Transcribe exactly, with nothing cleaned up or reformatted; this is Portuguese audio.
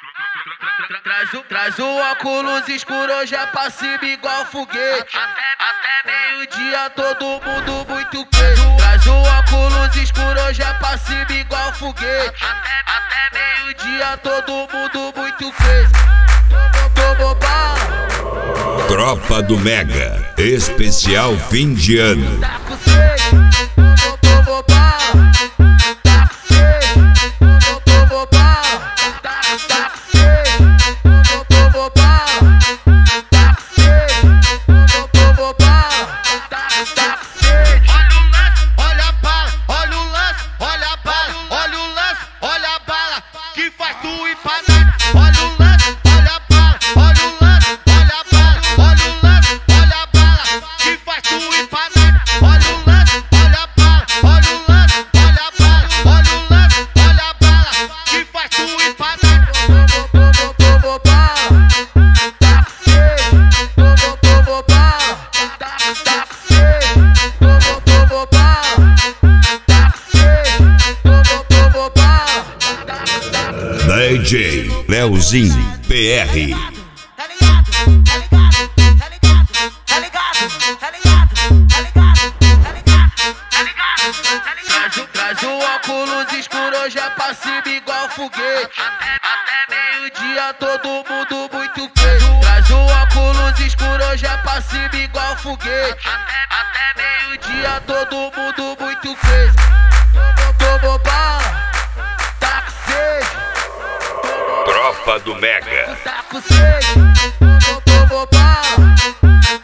Traz o, traz o óculos escuro, hoje é pra cima igual foguete. Até meio-dia todo mundo muito queijo. Traz o óculos escuro, hoje é pra cima igual foguete. Até meio-dia todo mundo muito queijo. Tomou bala. Tropa do Mega, especial fim de ano. Tá com sede, tomou bala. Tá com sede, tomou bala. Tá com sede, tomou bala. Tá com sede, tomou bala. Tá com sede. Olha o lance, olha a bala, olha o lance, olha a bala, olha o lance, olha a bala que faz tu ir pra nada. Olha o lance, olha a bala, olha o lance, olha a bala, olha o lance, olha a bala que faz tu ir pra nada. Olha o lance, olha a bala, olha o lance, olha a bala, olha o lance, olha a bala que faz tu ir pra nada. Tomou bala. Tá com sede, tomou bala. Tá com sede, tomou bala. Tá com sede, tomou bala. D J Leozinho P R. Tá ligado, tá ligado, tá ligado, tá ligado, tá ligado, tá ligado, tá ligado, tá ligado, tá ligado. Traz o, traz o óculos escuro, hoje é pra cima igual foguete. Até meio-dia todo mundo muito queijo. Traz o óculos escuro, hoje é pra cima igual foguete. Até meio-dia todo mundo muito queijo. Tomou bala. Tá com sede. Tropa do Mega. Tá com sede, tomou bala.